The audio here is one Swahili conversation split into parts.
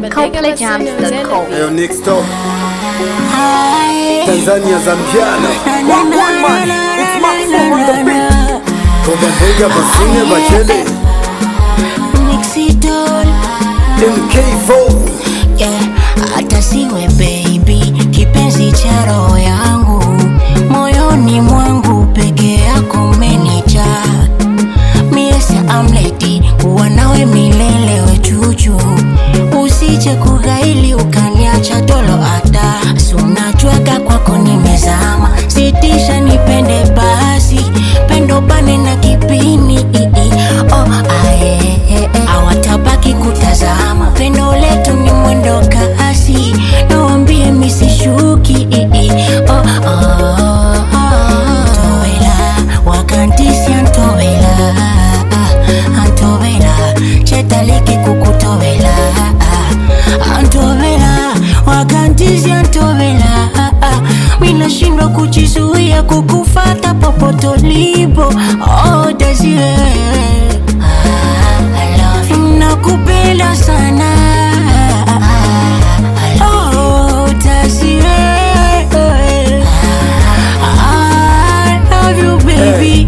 CopleyJams.com. Hey, next stop Tanzania Zambiano. One man, it's Max Four on the beat. Kobandega basine bachele Mixidol MK4. yeah, hata siwe baby, kipenzi cha roho yangu, moyoni mwangu peke yako umenijaa. Miesi amleti kuwa nawe milele we chuchu, usije kugaili ukaniacha tolo ata. Sunachweka kwako nimezama, sitisha nipende basi, pendo bane na kipini oh, awatabaki kutazama, pendo letu ni mwendo kasi, nawambie misishuki Antobela, wakantisi Antobela, Antobela, chetaliki kukutobela, Antobela, wakantisi Antobela, minashindwa kujizuia kukufata popoto lipo. Oh, Desire, I love you, nakupenda sana. Oh, Desire, I love you baby.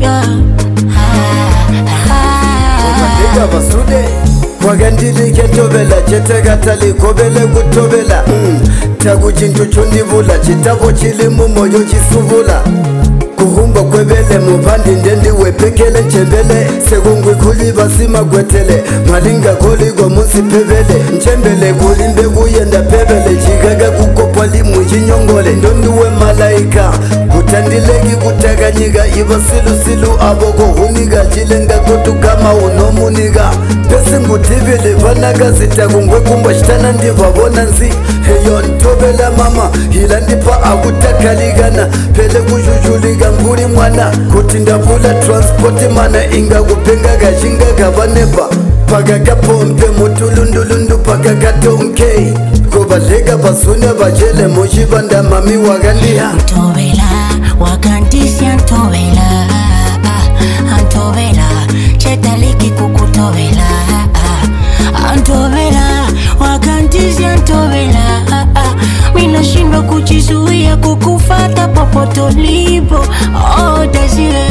Kobandega basude Kwagandili ketobela chetegatali kobele kutobela Tagu chintu chundibula chitabo chili mumoyo chisubula Kuhumba kwebele mupandi ndendi wepekele chembele Segungwe kuli basima gwetele Malinga koli go munsi pebele Nchembele kulimbe kuyenda pebele Chigaga kukopwa limu chinyongole Ndonduwe malaika Kutandilegi kutaganyiga Iba silu aboko huniga Chilenga kutu kama unomuniga Pesi ngutibile vanaga Zitakungwe kumba shitana ndiva bonanzi Heyo ntobela mama Hila ndipa akutakaligana Pele kujujuliga nguri mwana Kutindapula transporti mana Inga kupenga gajinga gabanepa Pagaga pompe mutulundulundu pagaga tonke Kobalega basune bajele Mojibanda mami wagandiha Antobela, wakantisi Antobela, Antobela, chetaliki kukutobela, Antobela, wakantisi Antobela, minashindwa kujizuia kukufata popoto lipo. Oh, Desire,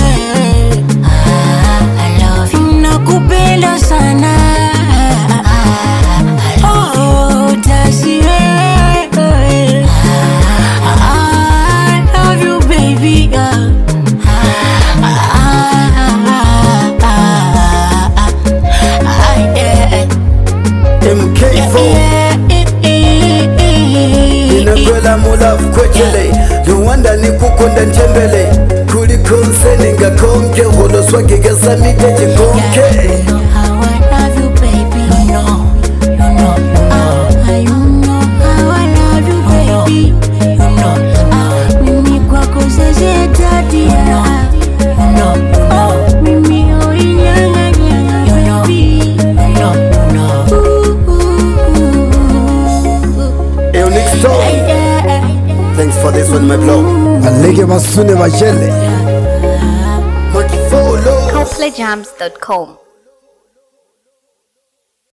I love you, nakupenda sana. Oh, Desire, I love you baby. MK4 Inakwela mulafu kwechele Luwanda ni kukunda nchembele Kuli konseni nga konke Holo swagi gesa miteje konke You know how I love you, baby. You know how I love you, baby. Mimi kwako sasa tatia. Mimi oinyanga nyanga, baby. Hey, next stop Thanks for this one my bro Alege basune bajele Makifolo CopleyJams.com.